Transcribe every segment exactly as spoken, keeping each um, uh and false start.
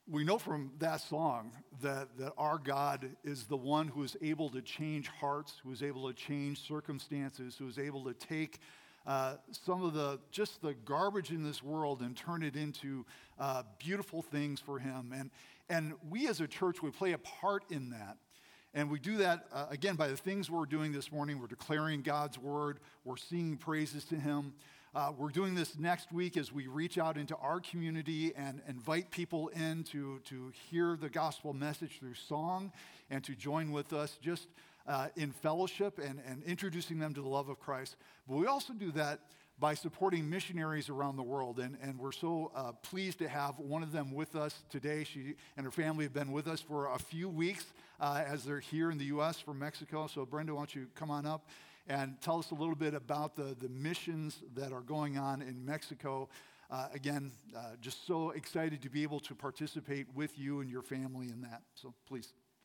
we know from that song that, that our God is the one who is able to change hearts, who is able to change circumstances, who is able to take uh, some of the, just the garbage in this world and turn it into uh, beautiful things for him. And, and we as a church, we play a part in that. And we do that, uh, again, by the things we're doing this morning. We're declaring God's word. We're singing praises to him. Uh, we're doing this next week as we reach out into our community and invite people in to, to hear the gospel message through song and to join with us just uh, in fellowship and, and introducing them to the love of Christ. But we also do that by supporting missionaries around the world. And, and we're so uh, pleased to have one of them with us today. She and her family have been with us for a few weeks uh, as they're here in the U S from Mexico. So Brenda, why don't you come on up and tell us a little bit about the, the missions that are going on in Mexico. Uh, again, uh, just so excited to be able to participate with you and your family in that. So please.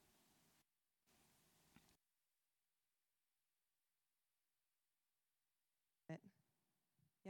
Yeah?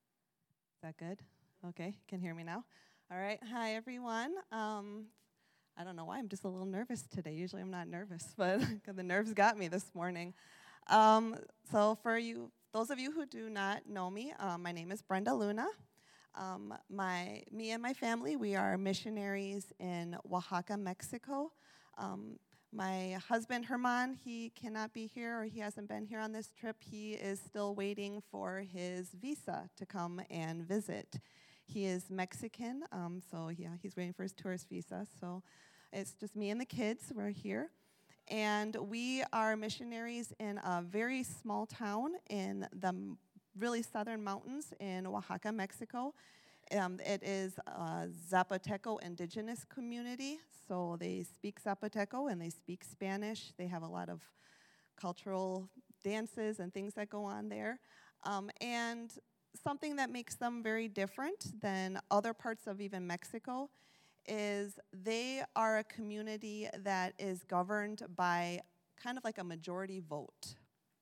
Is that good? Okay, can hear me now? All right, hi everyone. Um, I don't know why, I'm just a little nervous today. Usually I'm not nervous, but the nerves got me this morning. Um, so for you, those of you who do not know me, um, my name is Brenda Luna. Um, my, me and my family, we are missionaries in Oaxaca, Mexico. Um, my husband, Herman, he cannot be here, or he hasn't been here on this trip. He is still waiting for his visa to come and visit. He is Mexican, um, so yeah, he's waiting for his tourist visa. So it's just me and the kids. We're here. And we are missionaries in a very small town in the really southern mountains in Oaxaca, Mexico. Um, it is a Zapoteco indigenous community, so they speak Zapoteco and they speak Spanish. They have a lot of cultural dances and things that go on there. Um, and something that makes them very different than other parts of even Mexico is they are a community that is governed by kind of like a majority vote.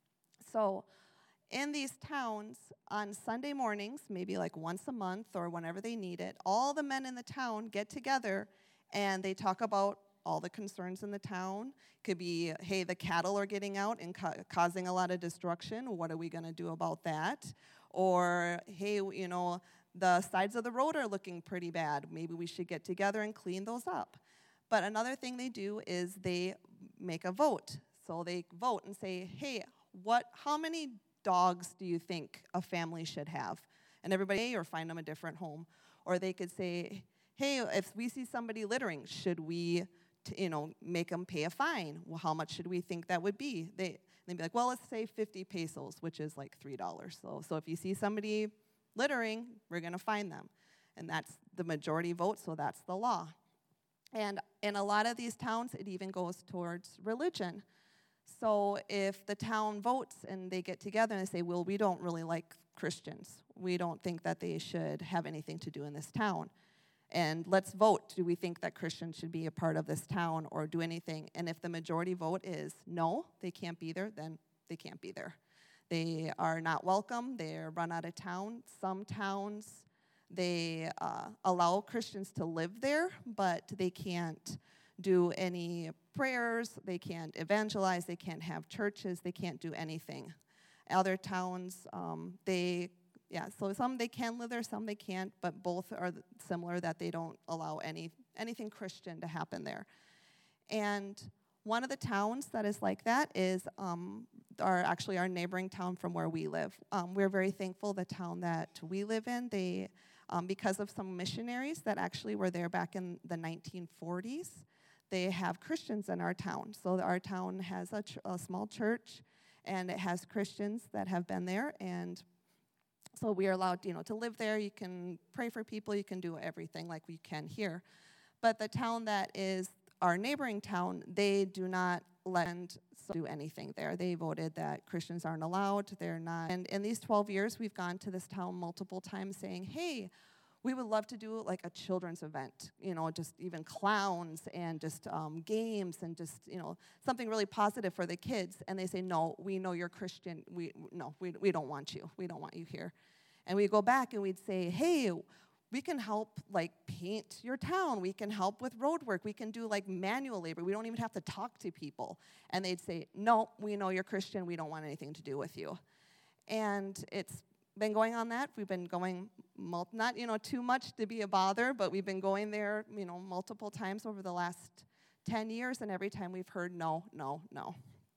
So in these towns, on Sunday mornings, maybe like once a month or whenever they need it, all the men in the town get together and they talk about all the concerns in the town. Could be, hey, the cattle are getting out and ca- causing a lot of destruction. What are we going to do about that? Or, hey, you know, the sides of the road are looking pretty bad. Maybe we should get together and clean those up. But another thing they do is they make a vote. So they vote and say, hey, what? How many dogs do you think a family should have? And everybody, or find them a different home. Or they could say, hey, if we see somebody littering, should we, t- you know, make them pay a fine? Well, how much should we think that would be? They, they'd be like, well, let's say fifty pesos, which is like three dollars. So, so if you see somebody littering, we're going to fine them. And that's the majority vote, so that's the law. And in a lot of these towns, it even goes towards religion. So if the town votes and they get together and they say, well, we don't really like Christians. We don't think that they should have anything to do in this town. And let's vote. Do we think that Christians should be a part of this town or do anything? And if the majority vote is no, they can't be there, then they can't be there. They are not welcome. They're run out of town. Some towns, they uh, allow Christians to live there, but they can't do any prayers. They can't evangelize. They can't have churches. They can't do anything. Other towns, um, they, yeah, so some they can live there, some they can't, but both are similar that they don't allow any anything Christian to happen there. And one of the towns that is like that is um, our actually our neighboring town from where we live. Um, we're very thankful the town that we live in, they, um, because of some missionaries that actually were there back in the nineteen forties, they have Christians in our town. So our town has a, ch- a small church, and it has Christians that have been there, and so we are allowed, you know, to live there. You can pray for people. You can do everything like we can here. But the town that is our neighboring town, they do not let us do anything there. They voted that Christians aren't allowed. They're not. And in these twelve years, we've gone to this town multiple times saying, hey, we would love to do like a children's event, you know, just even clowns and just um, games and just, you know, something really positive for the kids. And they say, no, we know you're Christian. We no, we we don't want you. We don't want you here. And we go back and we'd say, hey, we can help like paint your town. We can help with road work. We can do like manual labor. We don't even have to talk to people. And they'd say, no, we know you're Christian. We don't want anything to do with you. And it's been going on that. We've been going, mul- not, you know, too much to be a bother, but we've been going there, you know, multiple times over the last ten years, and every time we've heard no, no, no.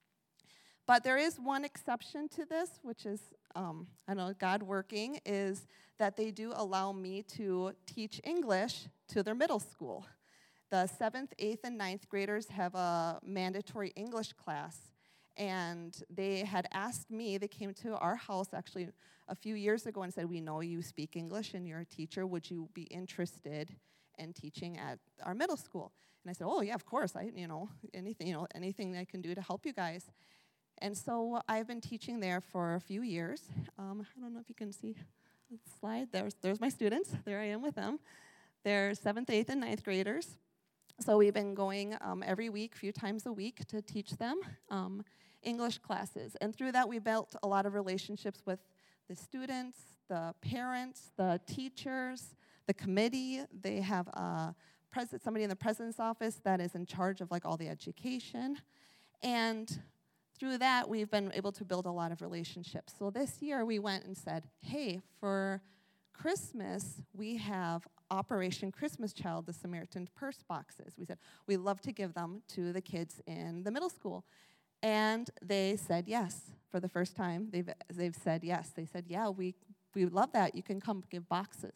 But there is one exception to this, which is, um, I know, God working, is that they do allow me to teach English to their middle school. The seventh, eighth, and ninth graders have a mandatory English class, and they had asked me, they came to our house actually a few years ago and said, we know you speak English and you're a teacher. Would you be interested in teaching at our middle school? And I said, oh, yeah, of course. I, you know, anything, you know, anything I can do to help you guys. And so I've been teaching there for a few years. Um, I don't know if you can see the slide. There's, there's my students. There I am with them. They're seventh, eighth, and ninth graders. So we've been going um, every week, a few times a week, to teach them um, English classes. And through that, we built a lot of relationships with the students, the parents, the teachers, the committee. They have a pres- somebody in the president's office that is in charge of like all the education. And through that, we've been able to build a lot of relationships. So this year, we went and said, hey, for Christmas, we have Operation Christmas Child, the Samaritan Purse boxes. We said, we love to give them to the kids in the middle school. And they said yes. For the first time, they've they've said yes. They said, yeah, we, we love that. You can come give boxes.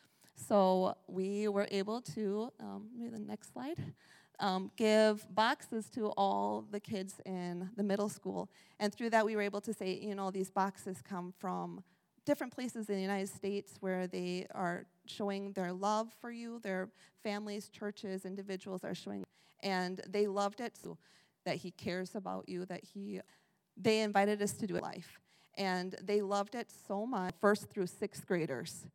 So we were able to, um, maybe the next slide, um, give boxes to all the kids in the middle school. And through that, we were able to say, you know, these boxes come from different places in the United States where they are showing their love for you. Their families, churches, individuals are showing. And they loved it, so that he cares about you, that he, they invited us to do life. And they loved it so much, first through sixth graders.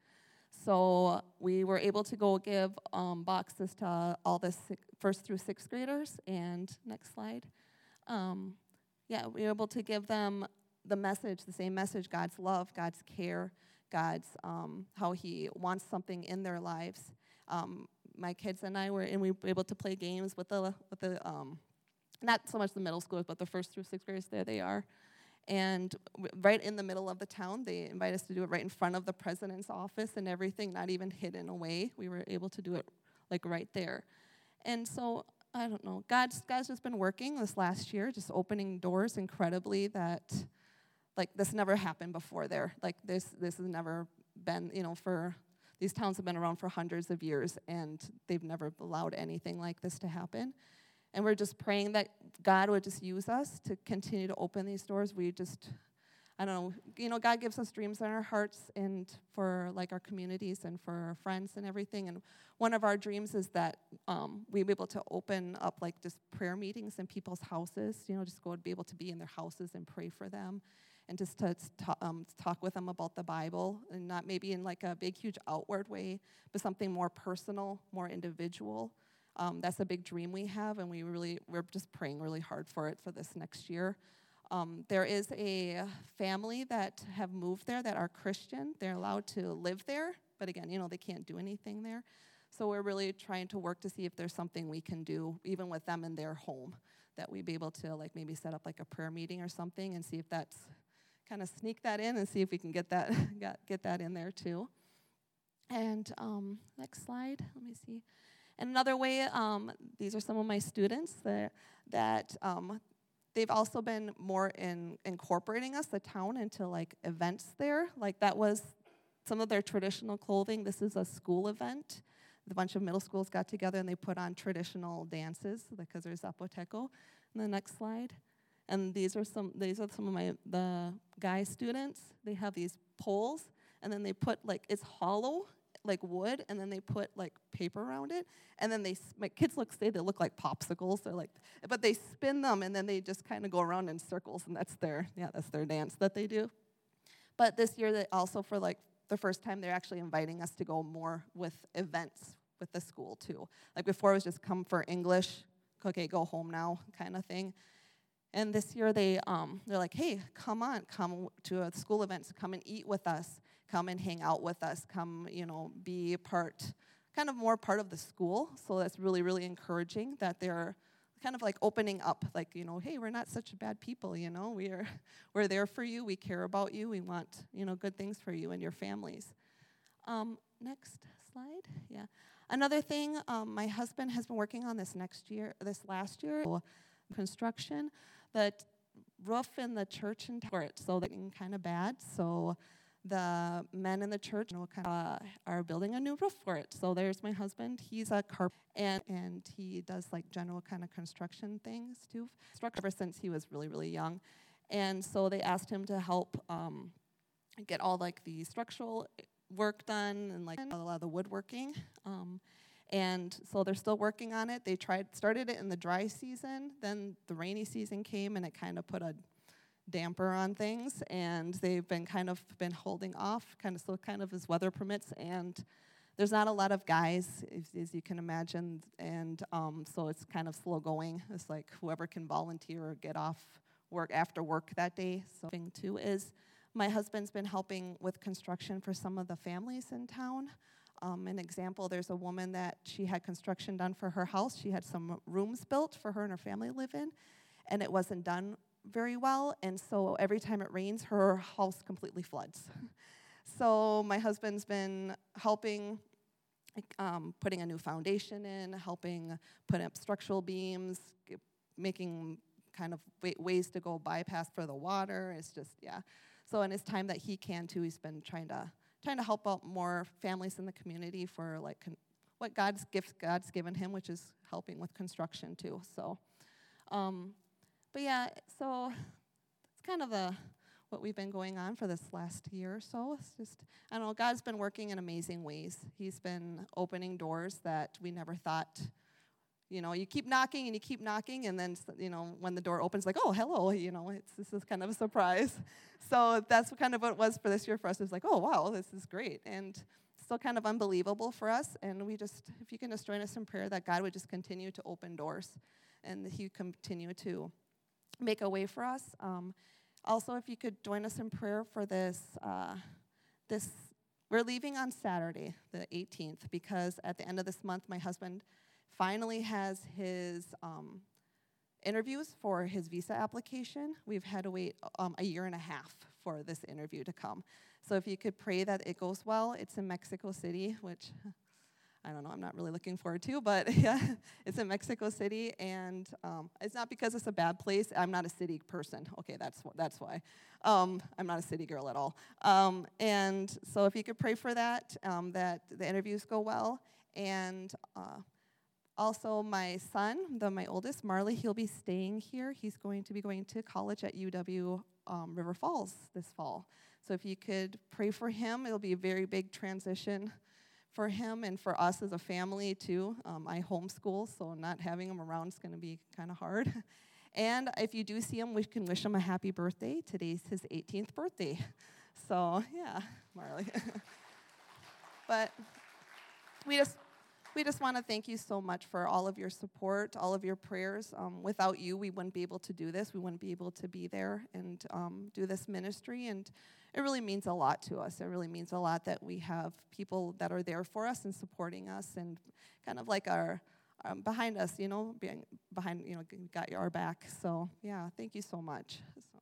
So we were able to go give um, boxes to all the six, first through sixth graders. And next slide. Um, yeah, we were able to give them the message, the same message, God's love, God's care, God's, um, how he wants something in their lives. Um, my kids and I were, and we were able to play games with the, with the um, not so much the middle schoolers, but the first through sixth graders, there they are. And right in the middle of the town, they invite us to do it right in front of the president's office and everything, not even hidden away. We were able to do it like right there. And so, I don't know, God's, God's just been working this last year, just opening doors incredibly that, like, this never happened before there. Like, this, this has never been, you know, for, these towns have been around for hundreds of years, and they've never allowed anything like this to happen. And we're just praying that God would just use us to continue to open these doors. We just, I don't know, you know, God gives us dreams in our hearts and for, like, our communities and for our friends and everything. And one of our dreams is that um, we'd be able to open up, like, just prayer meetings in people's houses, you know, just go and be able to be in their houses and pray for them and just to, to um, talk with them about the Bible, and not maybe in, like, a big, huge outward way, but something more personal, more individual. Um, that's a big dream we have, and we really, we're just praying really hard for it for this next year. Um, there is a family that have moved there that are Christian. They're allowed to live there, but again, you know, they can't do anything there. So we're really trying to work to see if there's something we can do, even with them in their home, that we'd be able to, like, maybe set up like a prayer meeting or something and see if that's, kind of sneak that in and see if we can get that, get, get that in there too. And um, next slide, let me see. And another way, um, these are some of my students that, that um, they've also been more in incorporating us, the town, into, like, events there. Like, that was some of their traditional clothing. This is a school event. A bunch of middle schools got together and they put on traditional dances because there's Zapoteco. And the next slide. And these are some these are some of my the guy students. They have these poles, and then they put, like, it's hollow, like wood, and then they put, like, paper around it, and then they, my kids look, say they look like popsicles. They're like, but they spin them, and then they just kind of go around in circles, and that's their, yeah, that's their dance that they do. But this year, they also, for, like, the first time, they're actually inviting us to go more with events with the school too. Like, before, it was just come for English, okay, go home now, kind of thing. And this year, they, um, they're like, hey, come on, come to a school event, come and eat with us. come and hang out with us, come, you know, be part, kind of more part of the school. So that's really, really encouraging that they're kind of like opening up, like, you know, hey, we're not such bad people, you know, we are, we're there for you, we care about you, we want, you know, good things for you and your families. Um, next slide, yeah. Another thing, um, my husband has been working on this next year, this last year, construction, the roof in the church and tower, so they're getting kind of bad, so the men in the church, you know, kind of, uh, are building a new roof for it. So there's my husband. He's a carpenter, and, and he does like general kind of construction things too, ever since he was really, really young. And so they asked him to help um, get all like the structural work done and like a lot of the woodworking. Um, and so they're still working on it. They tried started it in the dry season. Then the rainy season came, and it kind of put a damper on things, and they've been kind of been holding off, kind of so kind of as weather permits, and there's not a lot of guys, as, as you can imagine, and um, so it's kind of slow going. It's like whoever can volunteer or get off work after work that day. So thing too is my husband's been helping with construction for some of the families in town. Um, an example, there's a woman that she had construction done for her house. She had some rooms built for her and her family to live in, and it wasn't done very well, and so every time it rains, her house completely floods. So my husband's been helping, um, putting a new foundation in, helping put up structural beams, making kind of ways to go bypass for the water. It's just, yeah. So in his time that he can too, he's been trying to trying to help out more families in the community for like con- what God's gift God's given him, which is helping with construction too. So. Um, But yeah, so it's kind of a, what we've been going on for this last year or so. It's just, I don't know, God's been working in amazing ways. He's been opening doors that we never thought, you know, you keep knocking and you keep knocking, and then, you know, when the door opens, like, oh, hello, you know, it's, this is kind of a surprise. So that's kind of what it was for this year for us. It was like, oh, wow, this is great. And still kind of unbelievable for us. And we just, if you can just join us in prayer, that God would just continue to open doors and that he would continue to make a way for us. Um, also, if you could join us in prayer for this, uh, this, we're leaving on Saturday, the eighteenth, because at the end of this month, my husband finally has his um, interviews for his visa application. We've had to wait um, a year and a half for this interview to come. So if you could pray that it goes well. It's in Mexico City, which I don't know, I'm not really looking forward to, but yeah, it's in Mexico City, and um, it's not because it's a bad place. I'm not a city person. Okay, that's that's why. Um, I'm not a city girl at all. Um, and so if you could pray for that, um, that the interviews go well. And uh, also my son, the, my oldest, Marley, he'll be staying here. He's going to be going to college at U W um, River Falls this fall. So if you could pray for him, it'll be a very big transition for him and for us as a family, too. Um, I homeschool, so not having him around is going to be kind of hard. And if you do see him, we can wish him a happy birthday. Today's his eighteenth birthday. So, yeah, Marley. But we just we just want to thank you so much for all of your support, all of your prayers. Um, without you, we wouldn't be able to do this. We wouldn't be able to be there and um, do this ministry. And it really means a lot to us. It really means a lot that we have people that are there for us and supporting us and kind of like our um, behind us, you know, being behind, you know, got our back. So, yeah, thank you so much. So.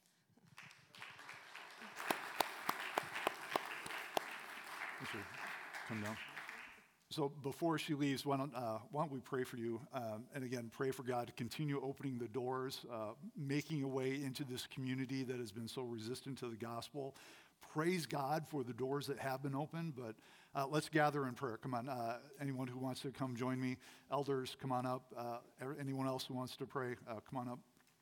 Come down. So before she leaves, why don't, uh, why don't we pray for you? Um, and again, pray for God to continue opening the doors, uh, making a way into this community that has been so resistant to the gospel. Praise God for the doors that have been opened, but uh, let's gather in prayer. Come on, uh, anyone who wants to come join me. Elders, come on up. Uh, anyone else who wants to pray, uh, come on up.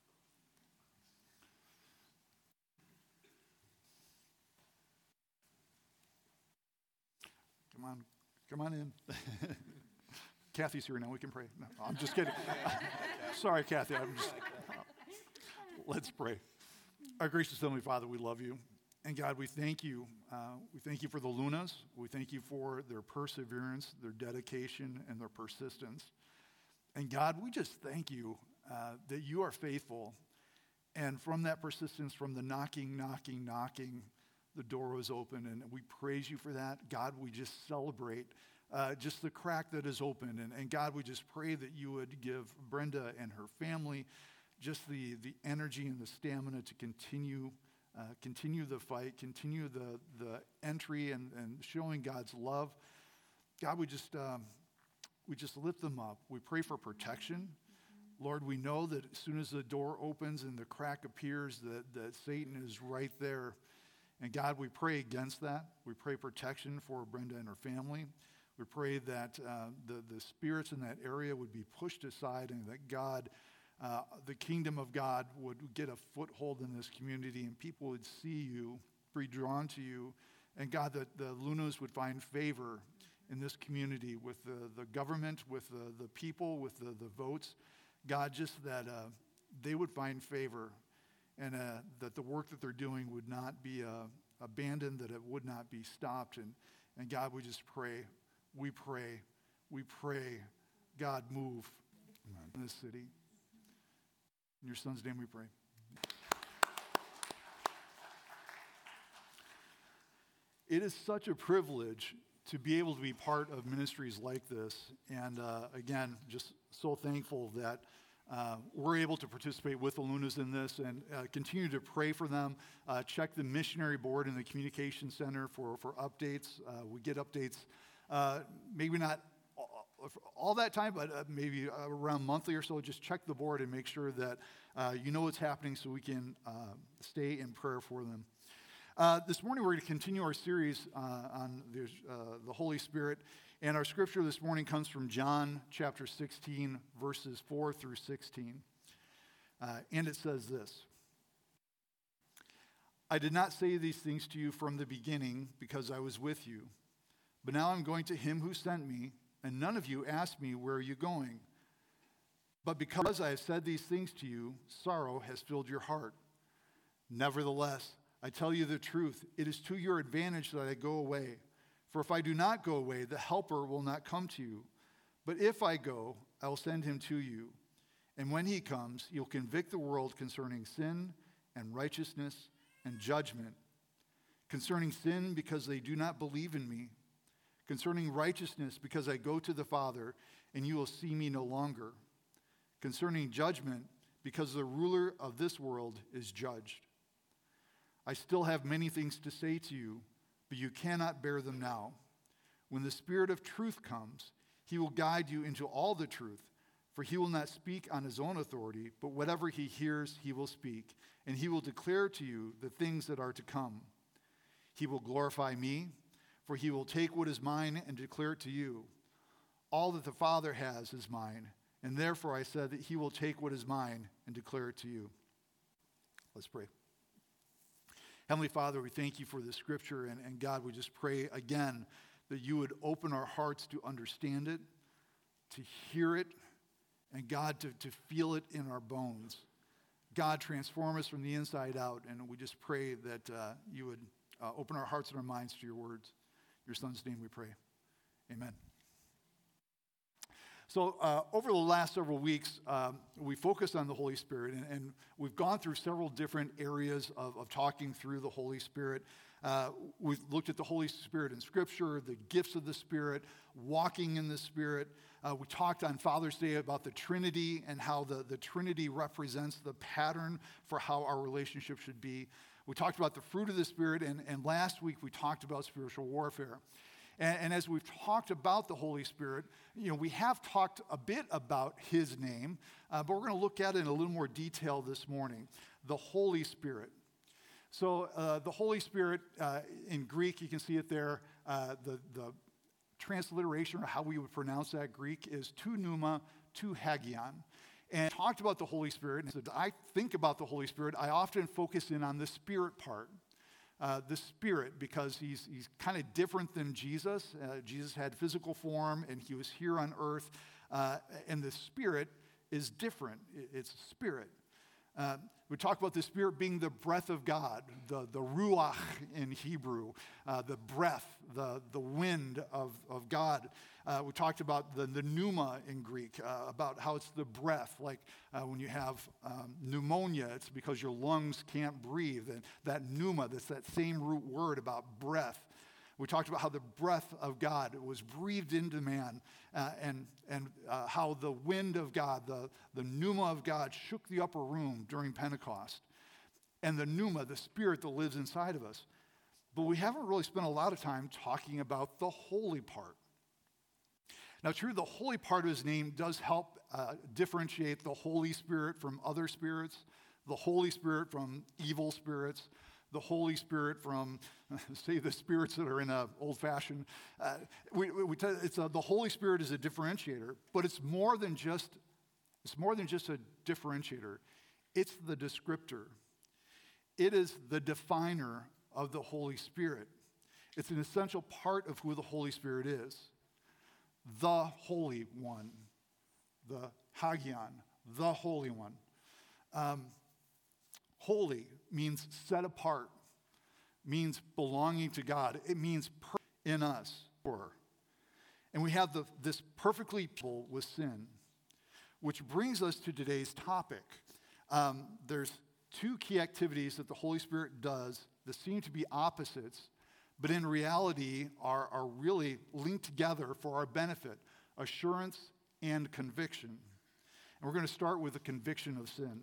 Come on. Come on in. Kathy's here now. We can pray. No, I'm just kidding. Sorry, Kathy. I'm just. Uh, let's pray. Our gracious Heavenly Father, we love you. And God, we thank you. Uh, we thank you for the Lunas. We thank you for their perseverance, their dedication, and their persistence. And God, we just thank you uh, that you are faithful. And from that persistence, from the knocking, knocking, knocking, the door was open, and we praise you for that. God, we just celebrate uh, just the crack that is open. And, and God, we just pray that you would give Brenda and her family just the, the energy and the stamina to continue uh, continue the fight, continue the, the entry and, and showing God's love. God, we just, um, we just lift them up. We pray for protection. Lord, we know that as soon as the door opens and the crack appears, that, that Satan is right there. And God, we pray against that. We pray protection for Brenda and her family. We pray that uh, the, the spirits in that area would be pushed aside, and that God, uh, the kingdom of God would get a foothold in this community, and people would see you, be drawn to you. And God, that the Lunas would find favor in this community with the, the government, with the, the people, with the, the votes. God, just that uh, they would find favor, and uh, that the work that they're doing would not be uh, abandoned, that it would not be stopped. And, and God, we just pray, we pray, we pray, God, move Amen. In this city. In your son's name we pray. It is such a privilege to be able to be part of ministries like this. And uh, again, just so thankful that uh, we're able to participate with the Lunas in this, and uh, continue to pray for them. Uh, check the missionary board and the communication center for, for updates. Uh, we get updates, uh, maybe not all, all that time, but uh, maybe around monthly or so. Just check the board and make sure that uh, you know what's happening, so we can uh, stay in prayer for them. Uh, this morning we're going to continue our series uh, on the, uh, the Holy Spirit, and our scripture this morning comes from John chapter sixteen, verses four through sixteen, uh, and it says this: I did not say these things to you from the beginning because I was with you, but now I'm going to him who sent me, and none of you asked me, where are you going? But because I have said these things to you, sorrow has filled your heart. Nevertheless, I tell you the truth, it is to your advantage that I go away. For if I do not go away, the Helper will not come to you. But if I go, I will send him to you. And when he comes, he'll convict the world concerning sin and righteousness and judgment. Concerning sin, because they do not believe in me. Concerning righteousness, because I go to the Father, and you will see me no longer. Concerning judgment, because the ruler of this world is judged. I still have many things to say to you, but you cannot bear them now. When the Spirit of truth comes, he will guide you into all the truth, for he will not speak on his own authority, but whatever he hears, he will speak, and he will declare to you the things that are to come. He will glorify me, for he will take what is mine and declare it to you. All that the Father has is mine, and therefore I said that he will take what is mine and declare it to you. Let's pray. Heavenly Father, we thank you for this scripture, and, and God, we just pray again that you would open our hearts to understand it, to hear it, and God, to, to feel it in our bones. God, transform us from the inside out, and we just pray that uh, you would uh, open our hearts and our minds to your words. In your Son's name we pray. Amen. So uh, over the last several weeks, um, we focused on the Holy Spirit, and, and we've gone through several different areas of, of talking through the Holy Spirit. Uh, we've looked at the Holy Spirit in Scripture, the gifts of the Spirit, walking in the Spirit. Uh, we talked on Father's Day about the Trinity and how the, the Trinity represents the pattern for how our relationship should be. We talked about the fruit of the Spirit, and, and last week we talked about spiritual warfare. And, and as we've talked about the Holy Spirit, you know, we have talked a bit about his name, uh, but we're going to look at it in a little more detail this morning. The Holy Spirit. So uh, the Holy Spirit, uh, in Greek, you can see it there, uh, the, the transliteration, or how we would pronounce that Greek, is tu pneuma, tu hagion. And I talked about the Holy Spirit, and so I think about the Holy Spirit, I often focus in on the Spirit part. Uh, the Spirit, because he's he's kind of different than Jesus. Uh, Jesus had physical form, and he was here on earth. Uh, and the Spirit is different. It's Spirit. Uh, we talk about the Spirit being the breath of God, the, the ruach in Hebrew, uh, the breath, the, the wind of, of God. Uh, we talked about the, the pneuma in Greek, uh, about how it's the breath. Like uh, when you have um, pneumonia, it's because your lungs can't breathe. And that pneuma, that's that same root word about breath. We talked about how the breath of God was breathed into man, uh, and, and uh, how the wind of God, the, the pneuma of God, shook the upper room during Pentecost. And the pneuma, the Spirit that lives inside of us. But we haven't really spent a lot of time talking about the holy part. Now, true, the holy part of his name does help uh, differentiate the Holy Spirit from other spirits, the Holy Spirit from evil spirits, the Holy Spirit from, say, the spirits that are in a old-fashioned. Uh, we, we, we tell, it's a, the Holy Spirit is a differentiator, but it's more than just it's more than just a differentiator. It's the descriptor. It is the definer of the Holy Spirit. It's an essential part of who the Holy Spirit is. The Holy One, the Hagion, the Holy One. Um, holy means set apart, means belonging to God. It means per- in us. And we have the, this perfectly people with sin, which brings us to today's topic. Um, there's two key activities that the Holy Spirit does that seem to be opposites, but in reality are, are really linked together for our benefit: assurance and conviction. And we're going to start with the conviction of sin.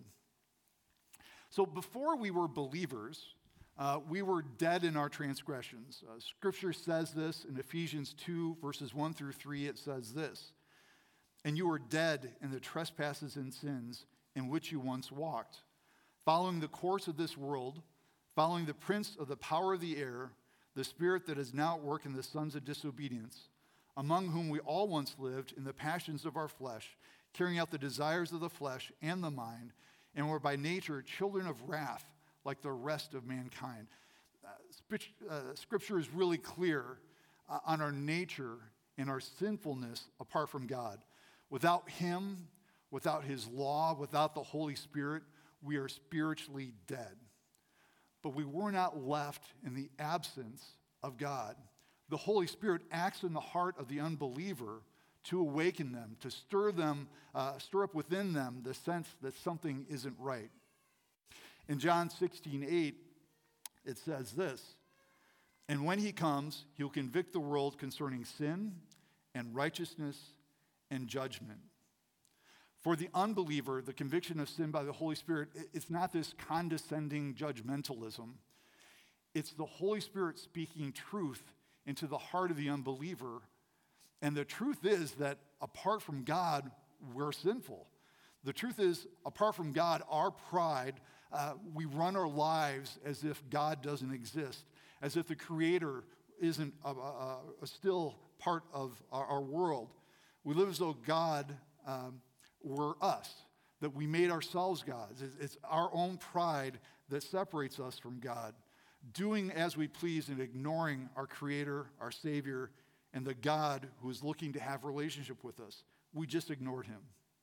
So before we were believers, uh, we were dead in our transgressions. Uh, Scripture says this in Ephesians two, verses one through three. It says this: "And you were dead in the trespasses and sins in which you once walked, following the course of this world, following the prince of the power of the air, the spirit that is now at work in the sons of disobedience, among whom we all once lived in the passions of our flesh, carrying out the desires of the flesh and the mind, and were by nature children of wrath, like the rest of mankind." Uh, sp- uh, scripture is really clear uh, on our nature and our sinfulness apart from God. Without Him, without His law, without the Holy Spirit, we are spiritually dead. But we were not left in the absence of God. The Holy Spirit acts in the heart of the unbeliever to awaken them, to stir them, uh, stir up within them the sense that something isn't right. In John sixteen eight, it says this: "And when He comes, He will convict the world concerning sin and righteousness and judgment." For the unbeliever, the conviction of sin by the Holy Spirit, it's not this condescending judgmentalism. It's the Holy Spirit speaking truth into the heart of the unbeliever. And the truth is that apart from God, we're sinful. The truth is, apart from God, our pride, uh, we run our lives as if God doesn't exist, as if the Creator isn't a, a, a still part of our, our world. We live as though God um, were us, that we made ourselves gods. It's, it's our own pride that separates us from God, doing as we please and ignoring our Creator, our Savior, and the God who is looking to have a relationship with us. We just ignored Him.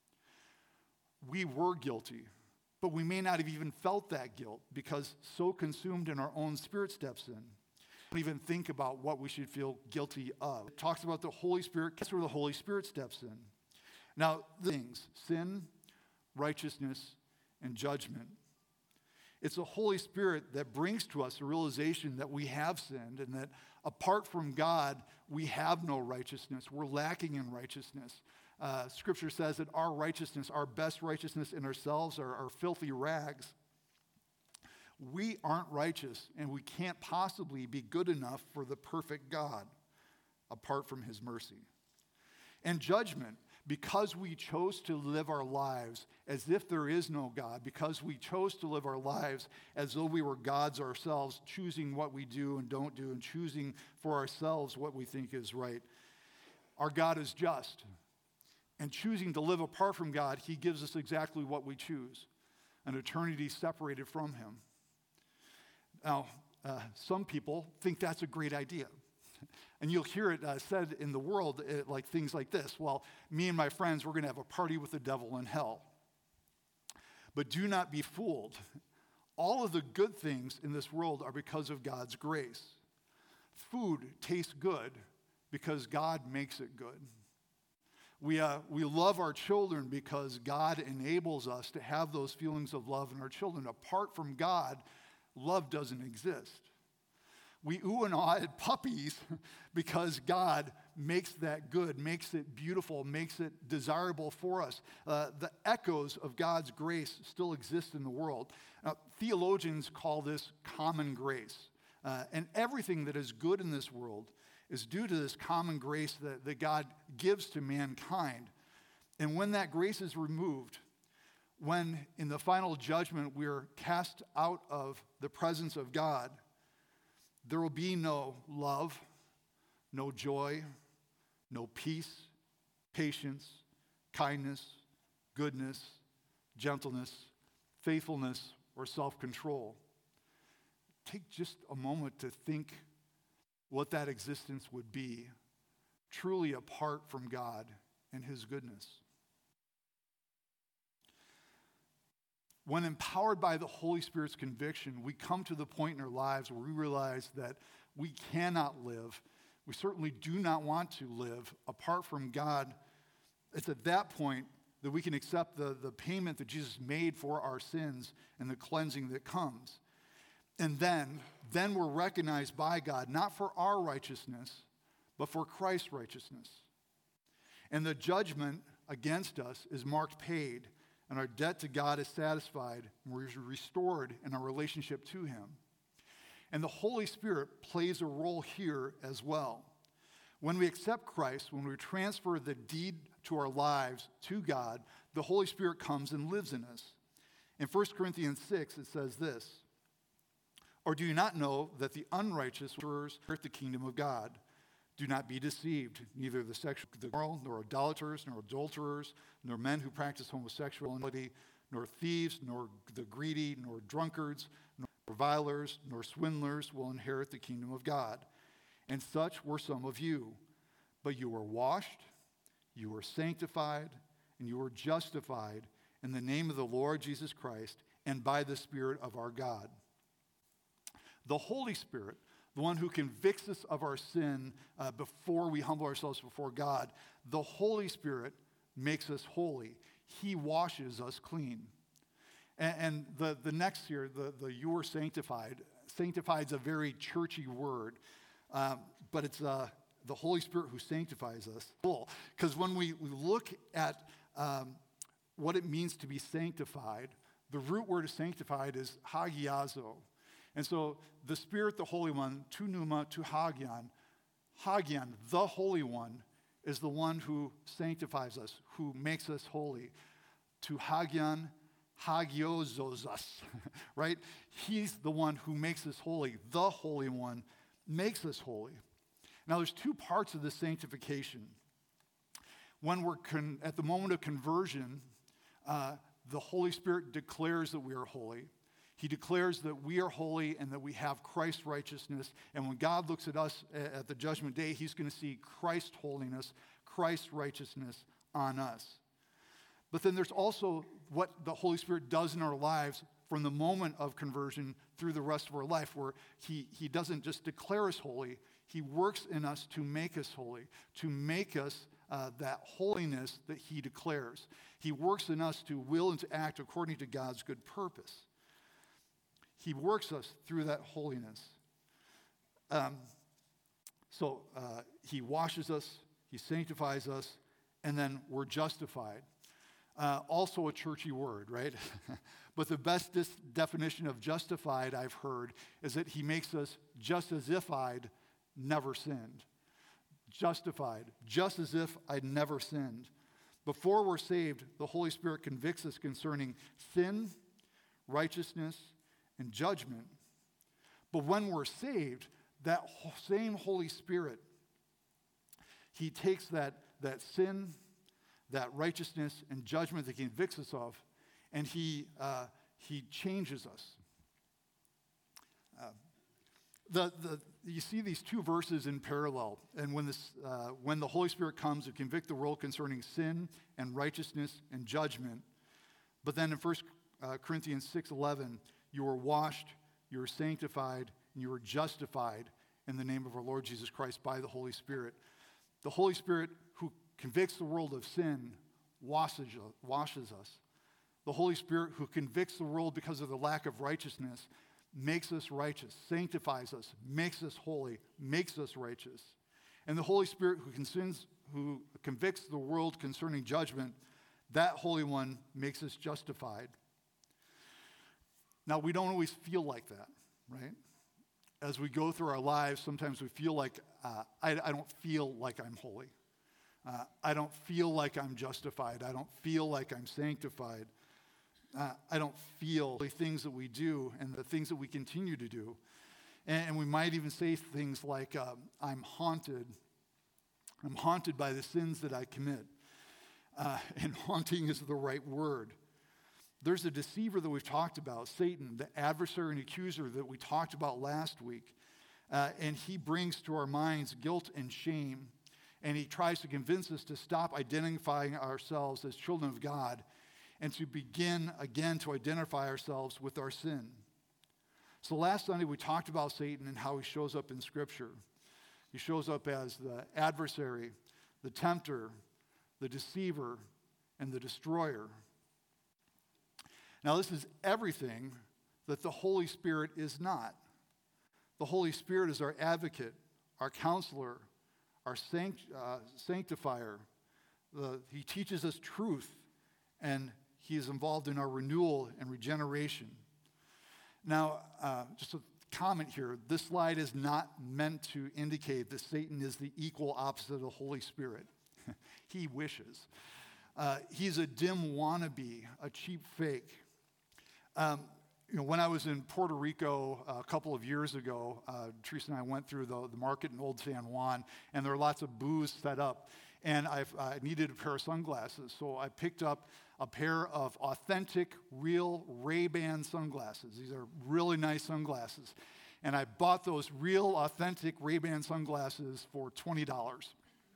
We were guilty, but we may not have even felt that guilt because so consumed in our own spirit steps in. Don't even think about what we should feel guilty of. It talks about the Holy Spirit. That's where the Holy Spirit steps in. Now, the things: sin, righteousness, and judgment. It's the Holy Spirit that brings to us a realization that we have sinned and that apart from God, we have no righteousness. We're lacking in righteousness. Uh, scripture says that our righteousness, our best righteousness in ourselves, are, are filthy rags. We aren't righteous, and we can't possibly be good enough for the perfect God apart from His mercy. And judgment, because we chose to live our lives as if there is no God, because we chose to live our lives as though we were gods ourselves, choosing what we do and don't do, and choosing for ourselves what we think is right. Our God is just. And choosing to live apart from God, He gives us exactly what we choose: an eternity separated from Him. Now, uh, some people think that's a great idea. And you'll hear it uh, said in the world, uh, like things like this: well, me and my friends, we're going to have a party with the devil in hell. But do not be fooled. All of the good things in this world are because of God's grace. Food tastes good because God makes it good. We, uh, we love our children because God enables us to have those feelings of love in our children. Apart from God, love doesn't exist. We ooh and ah at puppies because God makes that good, makes it beautiful, makes it desirable for us. Uh, the echoes of God's grace still exist in the world. Uh, theologians call this common grace. Uh, and everything that is good in this world is due to this common grace that, that God gives to mankind. And when that grace is removed, when in the final judgment we're cast out of the presence of God, there will be no love, no joy, no peace, patience, kindness, goodness, gentleness, faithfulness, or self-control. Take just a moment to think what that existence would be, truly apart from God and His goodness. When empowered by the Holy Spirit's conviction, we come to the point in our lives where we realize that we cannot live, we certainly do not want to live apart from God. It's at that point that we can accept the, the payment that Jesus made for our sins and the cleansing that comes. And then, then we're recognized by God, not for our righteousness, but for Christ's righteousness. And the judgment against us is marked paid, and our debt to God is satisfied, and we're restored in our relationship to Him. And the Holy Spirit plays a role here as well. When we accept Christ, when we transfer the deed to our lives to God, the Holy Spirit comes and lives in us. In First Corinthians six, it says this, "Or do you not know that the unrighteous will inherit the kingdom of God? Do not be deceived. Neither the sexually immoral, nor idolaters, nor adulterers, nor men who practice homosexuality, nor thieves, nor the greedy, nor drunkards, nor revilers, nor swindlers will inherit the kingdom of God. And such were some of you. But you were washed, you were sanctified, and you were justified in the name of the Lord Jesus Christ and by the Spirit of our God." The Holy Spirit, the one who convicts us of our sin uh, before we humble ourselves before God, the Holy Spirit makes us holy. He washes us clean. And, and the, the next here, the, the you are sanctified, sanctified is a very churchy word, um, but it's uh, the Holy Spirit who sanctifies us. Because when we, we look at um, what it means to be sanctified, the root word of sanctified is hagiazo. And so the Spirit, the Holy One, tu pneuma, tu hagion, hagion, the Holy One, is the one who sanctifies us, who makes us holy. Tu hagion, hagiozos us, right? He's the one who makes us holy. The Holy One makes us holy. Now, there's two parts of this sanctification. When we're con- at the moment of conversion, uh, the Holy Spirit declares that we are holy. He declares that we are holy and that we have Christ's righteousness. And when God looks at us at the judgment day, He's going to see Christ's holiness, Christ's righteousness on us. But then there's also what the Holy Spirit does in our lives from the moment of conversion through the rest of our life, where He, he doesn't just declare us holy, He works in us to make us holy, to make us uh, that holiness that He declares. He works in us to will and to act according to God's good purpose. He works us through that holiness. Um, so uh, He washes us, He sanctifies us, and then we're justified. Uh, also a churchy word, right? But the best dis- definition of justified I've heard is that He makes us just as if I'd never sinned. Justified, just as if I'd never sinned. Before we're saved, the Holy Spirit convicts us concerning sin, righteousness, and judgment. But when we're saved, that same Holy Spirit, He takes that, that sin, that righteousness, and judgment that He convicts us of, and He, uh, he changes us. Uh, the, the, you see these two verses in parallel, and when, this, uh, when the Holy Spirit comes to convict the world concerning sin and righteousness and judgment, but then in First uh, Corinthians six eleven, you are washed, you are sanctified, and you are justified in the name of our Lord Jesus Christ by the Holy Spirit. The Holy Spirit who convicts the world of sin washes, washes us. The Holy Spirit who convicts the world because of the lack of righteousness makes us righteous, sanctifies us, makes us holy, makes us righteous. And the Holy Spirit who, consins, who convicts the world concerning judgment, that Holy One makes us justified. Now, we don't always feel like that, right? As we go through our lives, sometimes we feel like, uh, I, I don't feel like I'm holy. Uh, I don't feel like I'm justified. I don't feel like I'm sanctified. Uh, I don't feel the things that we do and the things that we continue to do. And, and we might even say things like, um, I'm haunted. I'm haunted by the sins that I commit. Uh, and haunting is the right word. There's a deceiver that we've talked about, Satan, the adversary and accuser that we talked about last week. Uh, and he brings to our minds guilt and shame. And he tries to convince us to stop identifying ourselves as children of God and to begin again to identify ourselves with our sin. So last Sunday we talked about Satan and how he shows up in Scripture. He shows up as the adversary, the tempter, the deceiver, and the destroyer. Now, this is everything that the Holy Spirit is not. The Holy Spirit is our advocate, our counselor, our sanct- uh, sanctifier. The, he teaches us truth, and he is involved in our renewal and regeneration. Now, uh, just a comment here. This slide is not meant to indicate that Satan is the equal opposite of the Holy Spirit. He wishes. Uh, he's a dim wannabe, a cheap fake. Um, you know, when I was in Puerto Rico uh, a couple of years ago, uh, Teresa and I went through the, the market in Old San Juan, and there were lots of booths set up, and I've, I needed a pair of sunglasses, so I picked up a pair of authentic, real Ray-Ban sunglasses. These are really nice sunglasses, and I bought those real, authentic Ray-Ban sunglasses for twenty dollars.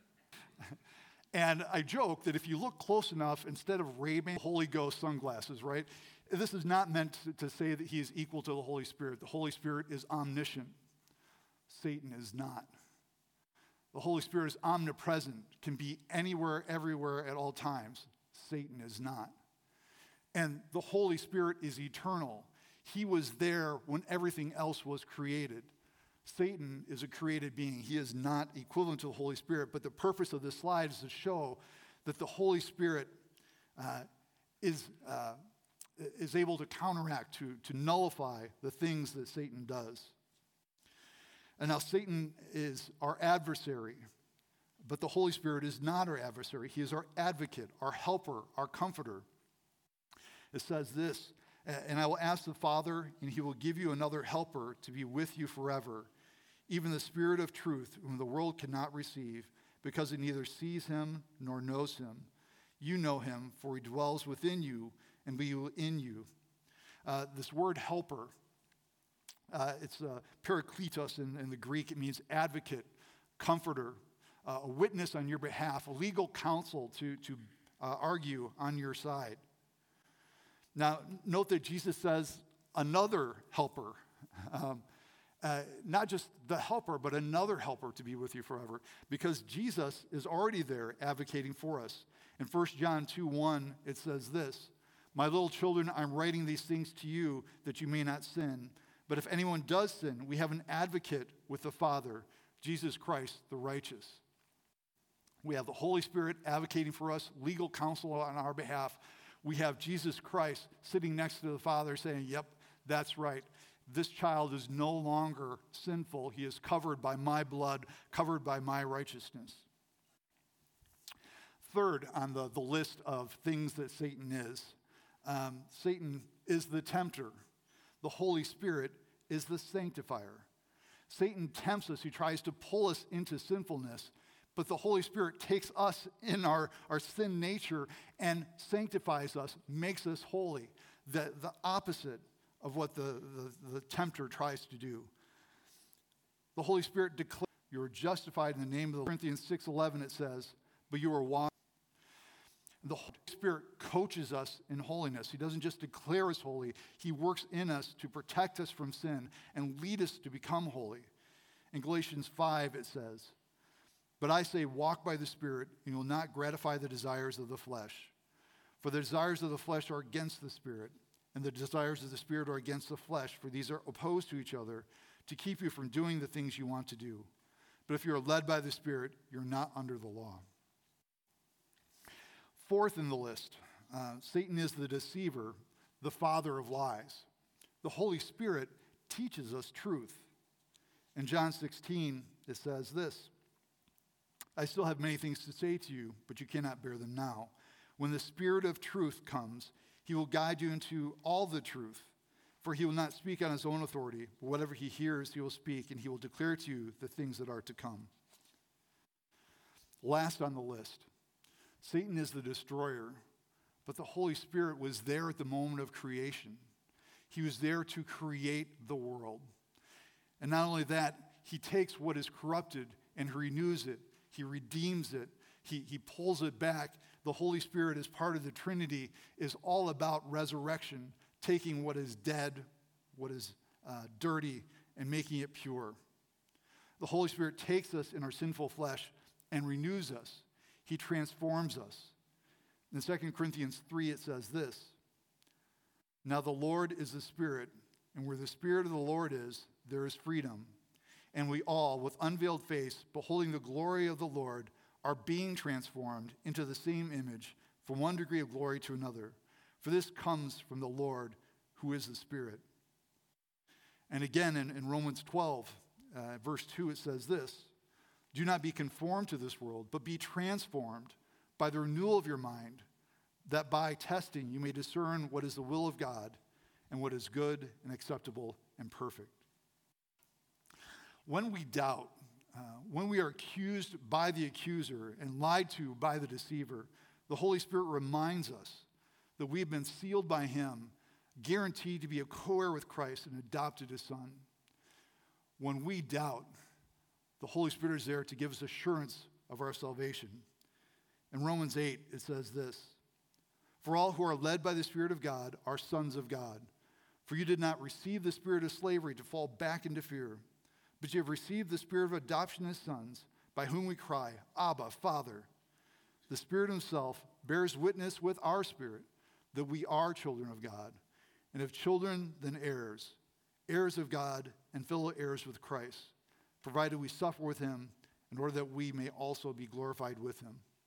And I joke that if you look close enough, instead of Ray-Ban, Holy Ghost sunglasses, right? This is not meant to, to say that he is equal to the Holy Spirit. The Holy Spirit is omniscient. Satan is not. The Holy Spirit is omnipresent, can be anywhere, everywhere, at all times. Satan is not. And the Holy Spirit is eternal. He was there when everything else was created. Satan is a created being. He is not equivalent to the Holy Spirit. But the purpose of this slide is to show that the Holy Spirit uh, is, uh, is able to counteract, to, to nullify the things that Satan does. And now Satan is our adversary, but the Holy Spirit is not our adversary. He is our advocate, our helper, our comforter. It says this, and I will ask the Father, and he will give you another helper to be with you forever, even the Spirit of truth, whom the world cannot receive, because it neither sees him nor knows him. You know him, for he dwells within you and be in you. Uh, this word helper, uh, it's uh, parakletos in, in the Greek. It means advocate, comforter, uh, a witness on your behalf, a legal counsel to, to uh, argue on your side. Now, note that Jesus says another helper. Um, Uh, not just the helper, but another helper to be with you forever, because Jesus is already there advocating for us. In First John two one, it says this, "My little children, I'm writing these things to you that you may not sin. But if anyone does sin, we have an advocate with the Father, Jesus Christ, the righteous." We have the Holy Spirit advocating for us, legal counsel on our behalf. We have Jesus Christ sitting next to the Father saying, yep, that's right. This child is no longer sinful. He is covered by my blood, covered by my righteousness. Third on the, the list of things that Satan is, um, Satan is the tempter. The Holy Spirit is the sanctifier. Satan tempts us. He tries to pull us into sinfulness, but the Holy Spirit takes us in our, our sin nature and sanctifies us, makes us holy. The, the opposite of what the, the, the tempter tries to do. The Holy Spirit declares you are justified in the name of the Corinthians six eleven, it says, but you are washed. The Holy Spirit coaches us in holiness. He doesn't just declare us holy. He works in us to protect us from sin and lead us to become holy. In Galatians five, it says, "But I say, walk by the Spirit, and you will not gratify the desires of the flesh. For the desires of the flesh are against the Spirit, and the desires of the Spirit are against the flesh, for these are opposed to each other, to keep you from doing the things you want to do. But if you are led by the Spirit, you're not under the law." Fourth in the list, uh, Satan is the deceiver, the father of lies. The Holy Spirit teaches us truth. In John sixteen, it says this, "I still have many things to say to you, but you cannot bear them now. When the Spirit of truth comes, he will guide you into all the truth. For he will not speak on his own authority, but whatever he hears, he will speak, and he will declare to you the things that are to come." Last on the list, Satan is the destroyer, but the Holy Spirit was there at the moment of creation. He was there to create the world. And not only that, he takes what is corrupted and renews it. He redeems it. He, he pulls it back. The Holy Spirit, as part of the Trinity, is all about resurrection, taking what is dead, what is uh, dirty, and making it pure. The Holy Spirit takes us in our sinful flesh and renews us. He transforms us. In Second Corinthians three, it says this, "Now the Lord is the Spirit, and where the Spirit of the Lord is, there is freedom. And we all, with unveiled face, beholding the glory of the Lord, are being transformed into the same image from one degree of glory to another. For this comes from the Lord, who is the Spirit." And again in, in Romans twelve, uh, verse two, it says this, "Do not be conformed to this world, but be transformed by the renewal of your mind, that by testing you may discern what is the will of God and what is good and acceptable and perfect." When we doubt, uh, when we are accused by the accuser and lied to by the deceiver, the Holy Spirit reminds us that we have been sealed by him, guaranteed to be a co-heir with Christ and adopted as son. When we doubt, the Holy Spirit is there to give us assurance of our salvation. In Romans eight, it says this, "For all who are led by the Spirit of God are sons of God. For you did not receive the spirit of slavery to fall back into fear, but you have received the Spirit of adoption as sons, by whom we cry, 'Abba, Father.' The Spirit himself bears witness with our spirit that we are children of God. And if children, then heirs, heirs of God and fellow heirs with Christ, provided we suffer with him in order that we may also be glorified with him."